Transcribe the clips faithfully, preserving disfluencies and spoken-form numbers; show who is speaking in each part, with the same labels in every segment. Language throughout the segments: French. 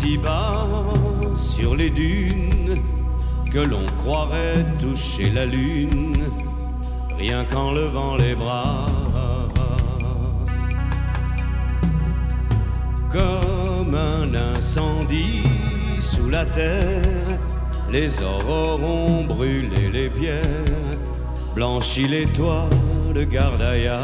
Speaker 1: si bas sur les dunes que l'on croirait toucher la lune, rien qu'en levant les bras. Comme un incendie sous la terre, les aurores ont brûlé les pierres, blanchi les toits de Gardaïa.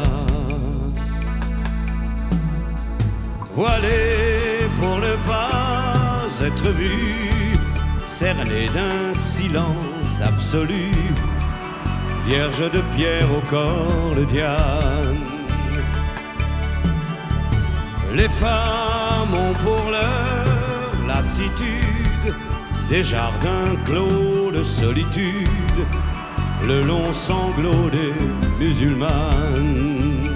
Speaker 1: Voilé pour ne pas être vu, cerné d'un silence absolu, vierge de pierre au corps de Diane. Les femmes ont pour leur lassitude des jardins clos de solitude, le long sanglot des musulmanes.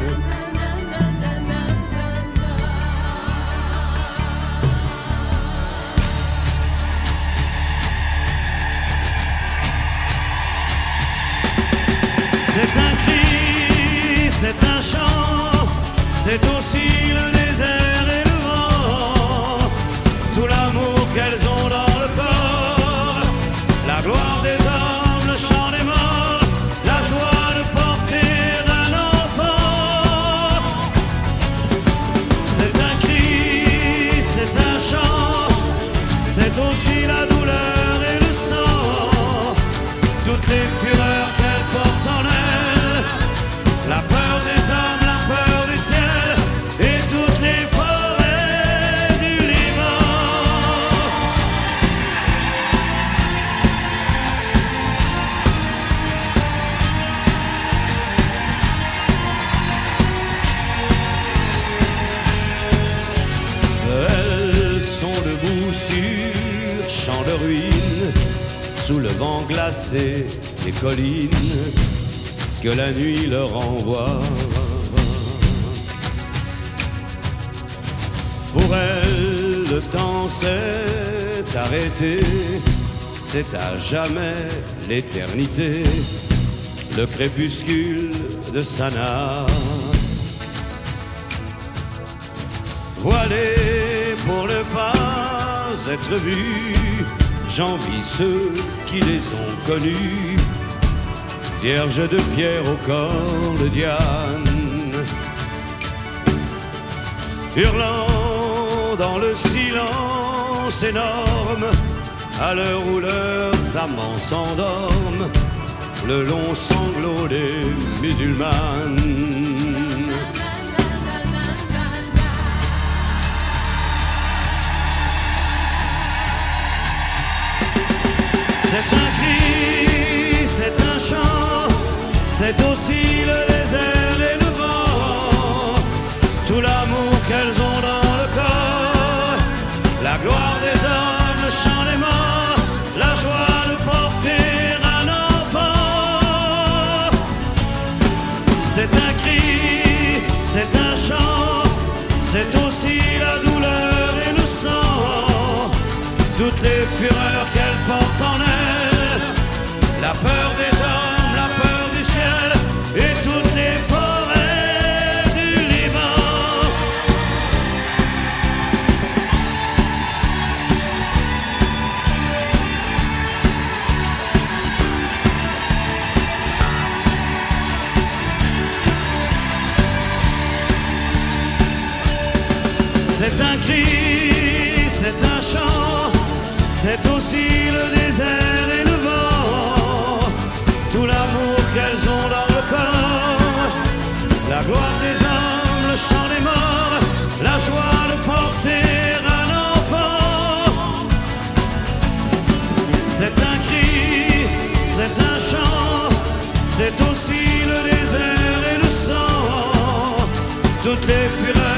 Speaker 1: C'est un cri, c'est un chant, c'est aussi le désert et le vent, tout l'amour qu'elles ont dans le corps, la gloire des hommes, le chant des morts, la joie de porter un enfant. C'est un cri, c'est un chant, c'est aussi la douleur et le sang, toutes les fureurs qu'elles portent en elles, la peur des hommes, la peur du ciel et toutes les forêts du Liban. Elles sont debout sur champs de ruines, sous le vent glacé des collines que la nuit leur envoie. Pour elles, le temps s'est arrêté, c'est à jamais l'éternité, le crépuscule de Sanaa. Voilés pour ne pas être vus, j'envie ceux qui les ont connus, vierges de pierre au corps de Diane, hurlant dans le silence énorme, à l'heure où leurs amants s'endorment, le long sanglot des musulmanes. C'est un cri, c'est un chant, c'est aussi le désert et le vent, tout l'amour qu'elles ont dans le corps, la gloire des hommes, le chant des morts, la joie de porter un enfant. C'est un cri, c'est un chant, c'est aussi la douleur et le sang, toutes les fureurs qu'elles portent en elles, la peur des hommes, la peur du ciel et toutes les forêts du Liban. C'est un cri, c'est un chant, c'est aussi le désert et le vent, tout l'amour qu'elles ont dans le corps, la gloire des hommes, le chant des morts, la joie de porter un enfant. C'est un cri, c'est un chant, c'est aussi le désert et le sang, toutes les fureurs